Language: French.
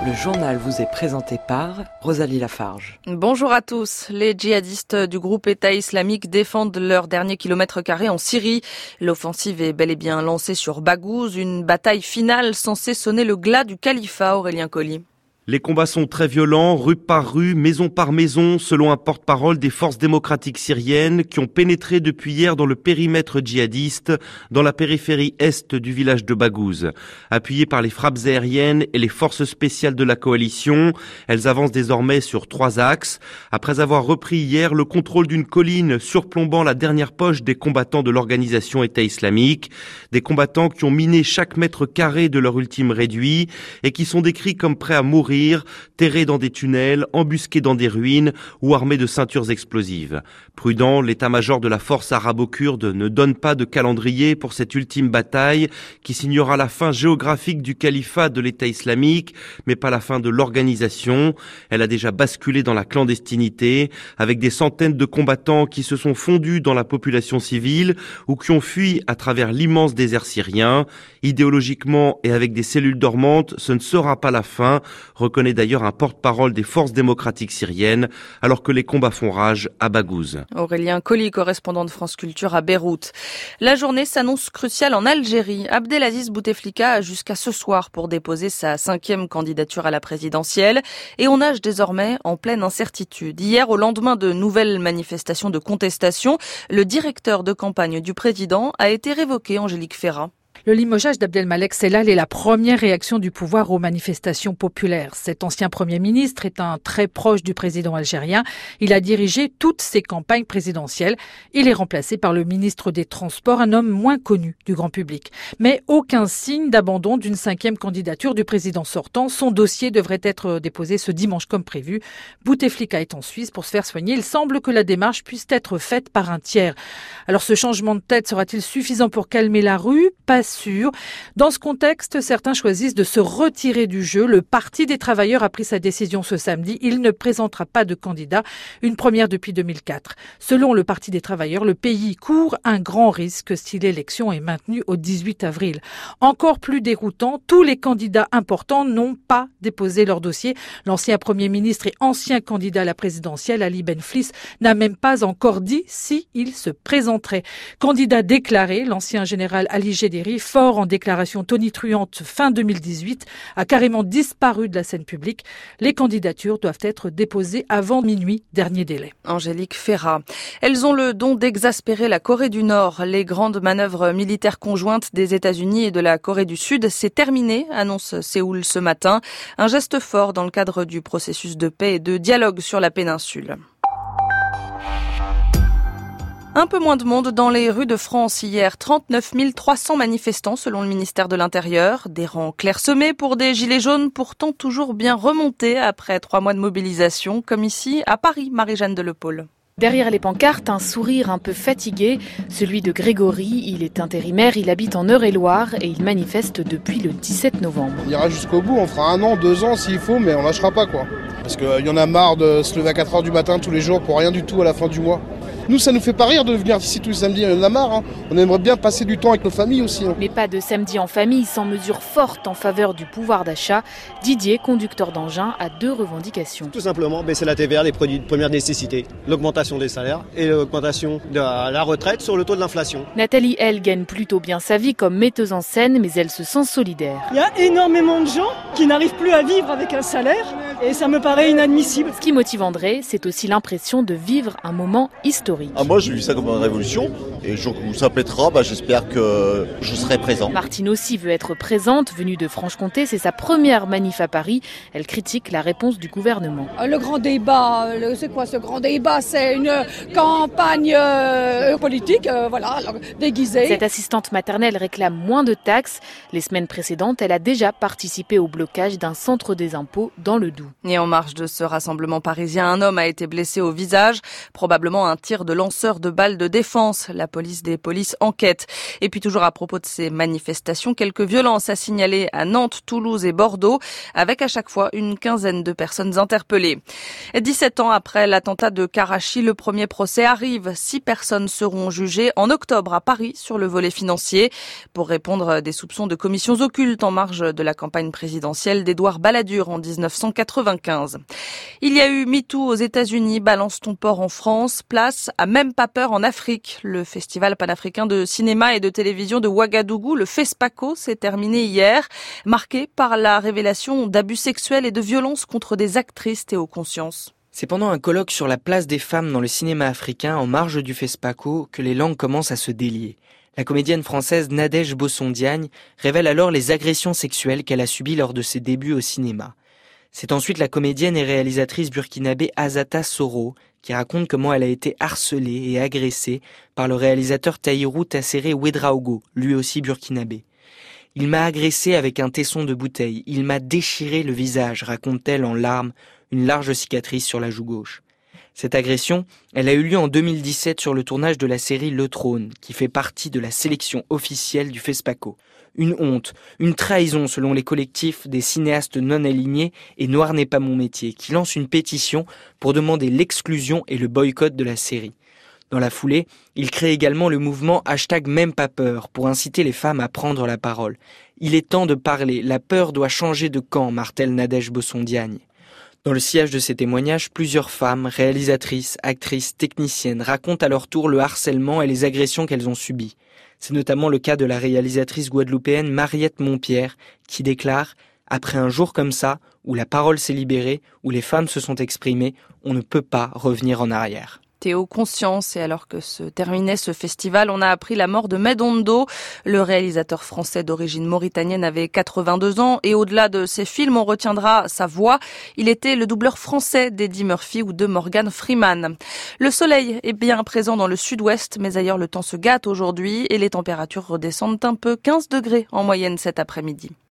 Le journal vous est présenté par Rosalie Lafarge. Bonjour à tous. Les djihadistes du groupe État islamique défendent leur dernier kilomètre carré en Syrie. L'offensive est bel et bien lancée sur Baghouz, une bataille finale censée sonner le glas du califat, Aurélien Colli. Les combats sont très violents, rue par rue, maison par maison, selon un porte-parole des forces démocratiques syriennes qui ont pénétré depuis hier dans le périmètre djihadiste, dans la périphérie est du village de Baghouz. Appuyées par les frappes aériennes et les forces spéciales de la coalition, elles avancent désormais sur 3 axes. Après avoir repris hier le contrôle d'une colline surplombant la dernière poche des combattants de l'organisation État islamique, des combattants qui ont miné chaque mètre carré de leur ultime réduit et qui sont décrits comme prêts à mourir, terrés dans des tunnels, embusqués dans des ruines ou armés de ceintures explosives. Prudent, l'état-major de la force arabo-kurde ne donne pas de calendrier pour cette ultime bataille qui signera la fin géographique du califat de l'État islamique, mais pas la fin de l'organisation. Elle a déjà basculé dans la clandestinité, avec des centaines de combattants qui se sont fondus dans la population civile ou qui ont fui à travers l'immense désert syrien. Idéologiquement et avec des cellules dormantes, ce ne sera pas la fin, reconnaît d'ailleurs un porte-parole des forces démocratiques syriennes, alors que les combats font rage à Baghouz. Aurélien Colli, correspondant de France Culture à Beyrouth. La journée s'annonce cruciale en Algérie. Abdelaziz Bouteflika a jusqu'à ce soir pour déposer sa 5e candidature à la présidentielle. Et on nage désormais en pleine incertitude. Hier, au lendemain de nouvelles manifestations de contestation, le directeur de campagne du président a été révoqué, Angélique Ferrat. Le limogeage d'Abdelmalek Sellal est la première réaction du pouvoir aux manifestations populaires. Cet ancien Premier ministre est un très proche du président algérien. Il a dirigé toutes ses campagnes présidentielles. Il est remplacé par le ministre des Transports, un homme moins connu du grand public. Mais aucun signe d'abandon d'une 5e candidature du président sortant. Son dossier devrait être déposé ce dimanche comme prévu. Bouteflika est en Suisse pour se faire soigner. Il semble que la démarche puisse être faite par un tiers. Alors ce changement de tête sera-t-il suffisant pour calmer la rue ? Pas sûr. Dans ce contexte, certains choisissent de se retirer du jeu. Le Parti des travailleurs a pris sa décision ce samedi. Il ne présentera pas de candidat, une première depuis 2004. Selon le Parti des travailleurs, le pays court un grand risque si l'élection est maintenue au 18 avril. Encore plus déroutant, tous les candidats importants n'ont pas déposé leur dossier. L'ancien Premier ministre et ancien candidat à la présidentielle, Ali Benflis, n'a même pas encore dit s'il se présenterait. Candidat déclaré, l'ancien général Ali Gédéri, fort en déclaration tonitruante fin 2018, a carrément disparu de la scène publique. Les candidatures doivent être déposées avant minuit, dernier délai. Angélique Ferrat. Elles ont le don d'exaspérer la Corée du Nord. Les grandes manœuvres militaires conjointes des États-Unis et de la Corée du Sud, c'est terminé, annonce Séoul ce matin. Un geste fort dans le cadre du processus de paix et de dialogue sur la péninsule. Un peu moins de monde dans les rues de France hier. 39 300 manifestants selon le ministère de l'Intérieur. Des rangs clairsemés pour des gilets jaunes pourtant toujours bien remontés après 3 mois de mobilisation, comme ici à Paris, Marie-Jeanne Delepaule. Derrière les pancartes, un sourire un peu fatigué, celui de Grégory. Il est intérimaire, il habite en Eure-et-Loire et il manifeste depuis le 17 novembre. On ira jusqu'au bout, on fera 1 an, 2 ans s'il faut, mais on lâchera pas quoi. Parce qu'il y en a marre de se lever à 4h du matin tous les jours pour rien du tout à la fin du mois. Nous, ça nous fait pas rire de venir ici tous les samedis, on en a marre. On aimerait bien passer du temps avec nos familles aussi. Mais pas de samedi en famille sans mesure forte en faveur du pouvoir d'achat. Didier, conducteur d'engin, a 2 revendications. Tout simplement baisser la TVA, les produits de première nécessité, l'augmentation des salaires et l'augmentation de la retraite sur le taux de l'inflation. Nathalie, elle, gagne plutôt bien sa vie comme metteuse en scène, mais elle se sent solidaire. Il y a énormément de gens qui n'arrivent plus à vivre avec un salaire et ça me paraît inadmissible. Ce qui motive André, c'est aussi l'impression de vivre un moment historique. Moi, j'ai vu ça comme une révolution et le jour où ça pètera, j'espère que je serai présent. Martine aussi veut être présente, venue de Franche-Comté. C'est sa première manif à Paris. Elle critique la réponse du gouvernement. Le grand débat, c'est quoi ce grand débat? C'est une campagne politique, déguisée. Cette assistante maternelle réclame moins de taxes. Les semaines précédentes, elle a déjà participé au blocage d'un centre des impôts dans le Doubs. Et en marge de ce rassemblement parisien, un homme a été blessé au visage, probablement un tir tir de lanceurs de balles de défense. La police des polices enquête. Et puis toujours à propos de ces manifestations, quelques violences à signaler à Nantes, Toulouse et Bordeaux, avec à chaque fois une quinzaine de personnes interpellées. 17 ans après l'attentat de Karachi, le premier procès arrive. 6 personnes seront jugées en octobre à Paris sur le volet financier pour répondre à des soupçons de commissions occultes en marge de la campagne présidentielle d'Édouard Balladur en 1995. Il y a eu MeToo aux États-Unis, Balance ton port en France, place à Même pas peur en Afrique. Le festival panafricain de cinéma et de télévision de Ouagadougou, le FESPACO, s'est terminé hier, marqué par la révélation d'abus sexuels et de violences contre des actrices Théo Conscience. C'est pendant un colloque sur la place des femmes dans le cinéma africain en marge du FESPACO que les langues commencent à se délier. La comédienne française Nadège Bossondiagne révèle alors les agressions sexuelles qu'elle a subies lors de ses débuts au cinéma. C'est ensuite la comédienne et réalisatrice burkinabé Azata Soro qui raconte comment elle a été harcelée et agressée par le réalisateur Tahirou Tasséré Ouedraogo, lui aussi burkinabé. « Il m'a agressée avec un tesson de bouteille, il m'a déchiré le visage », raconte-t-elle en larmes, une large cicatrice sur la joue gauche. Cette agression, elle a eu lieu en 2017 sur le tournage de la série Le Trône, qui fait partie de la sélection officielle du FESPACO. Une honte, une trahison selon les collectifs des cinéastes non alignés et Noir n'est pas mon métier, qui lancent une pétition pour demander l'exclusion et le boycott de la série. Dans la foulée, il crée également le mouvement #MêmePasPeur pour inciter les femmes à prendre la parole. Il est temps de parler, la peur doit changer de camp, martèle Nadège Bossondiagne. Dans le sillage de ces témoignages, plusieurs femmes, réalisatrices, actrices, techniciennes, racontent à leur tour le harcèlement et les agressions qu'elles ont subies. C'est notamment le cas de la réalisatrice guadeloupéenne Mariette Montpierre, qui déclare « Après un jour comme ça, où la parole s'est libérée, où les femmes se sont exprimées, on ne peut pas revenir en arrière ». Théo Conscience. Et alors que se terminait ce festival, on a appris la mort de Medondo. Le réalisateur français d'origine mauritanienne avait 82 ans et au-delà de ses films, on retiendra sa voix. Il était le doubleur français d'Eddie Murphy ou de Morgan Freeman. Le soleil est bien présent dans le sud-ouest, mais ailleurs le temps se gâte aujourd'hui et les températures redescendent un peu, 15 degrés en moyenne cet après-midi.